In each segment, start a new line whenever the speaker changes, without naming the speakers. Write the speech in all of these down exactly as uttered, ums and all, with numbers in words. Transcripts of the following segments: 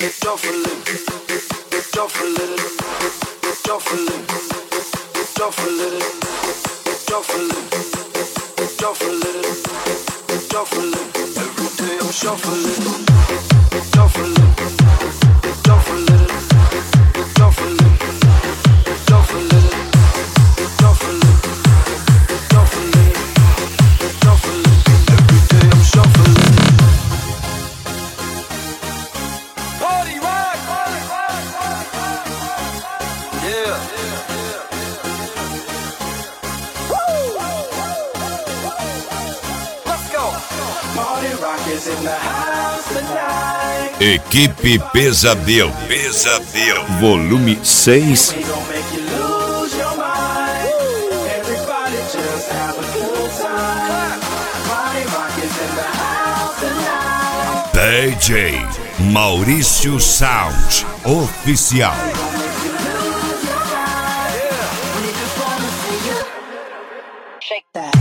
shuffling, shuffling, shuffling, shuffling, shuffling, shuffling, shuffling. Every day I'm shuffling, shuffling, shuffling, shuffling, shuffling, shuffling, shuffling, shuffling. Every day I'm shuffling.
Party rock! Yeah. Woo! Let's go. Party rock is in the house tonight.
Equipe Pesadelo, Pesadelo, volume seis.
We gon' make you lose your mind. Everybody just have a good time. Party rock is in the house tonight.
D J Maurício Sound Oficial.
Shake that.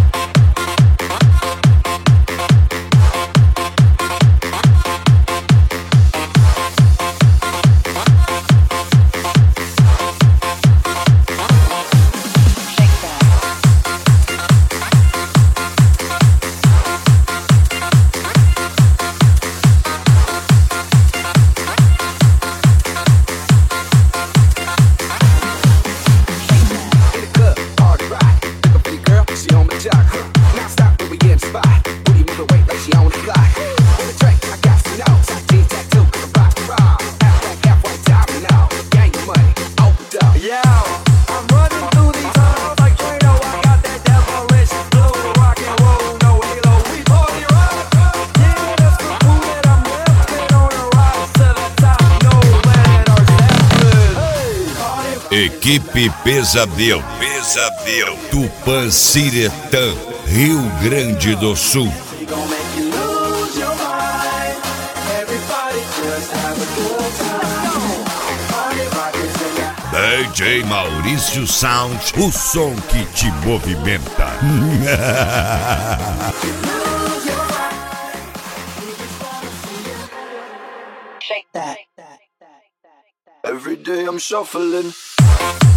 Equipe Pesadelo, Pesadelo, Tupanciretã, Rio Grande do Sul. D J Maurício Sound, o som que te movimenta.
Shake that.
Every day I'm shuffling.